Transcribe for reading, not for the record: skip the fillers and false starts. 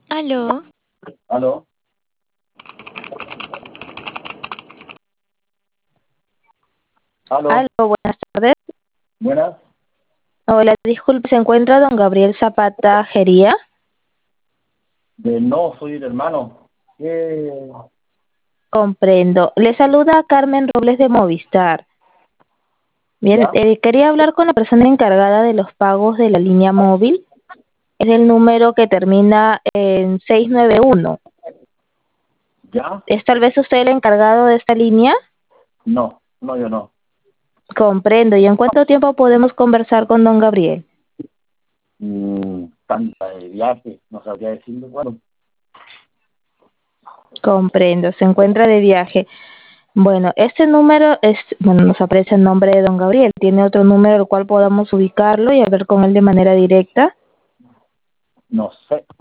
Aló, ¿Aló? aló, ¿Aló? buenas tardes. ¿Buenas? Hola, disculpe, ¿se encuentra don Gabriel Zapata Jería? No, soy el hermano. Comprendo. Le saluda Carmen Robles de Movistar. Bien, ¿Ya? quería hablar con la persona encargada de los pagos de la línea móvil. Es el número que termina en 691. ¿Ya? ¿Es tal vez usted el encargado de esta línea? No, no, yo no. Comprendo. ¿Y en cuánto tiempo podemos conversar con don Gabriel? Tanta de viaje, no sabría decirlo. Bueno, Comprendo. Se encuentra de viaje. Bueno, este número nos aparece el nombre de don Gabriel. ¿Tiene otro número al cual podamos ubicarlo y hablar con él de manera directa? no sé.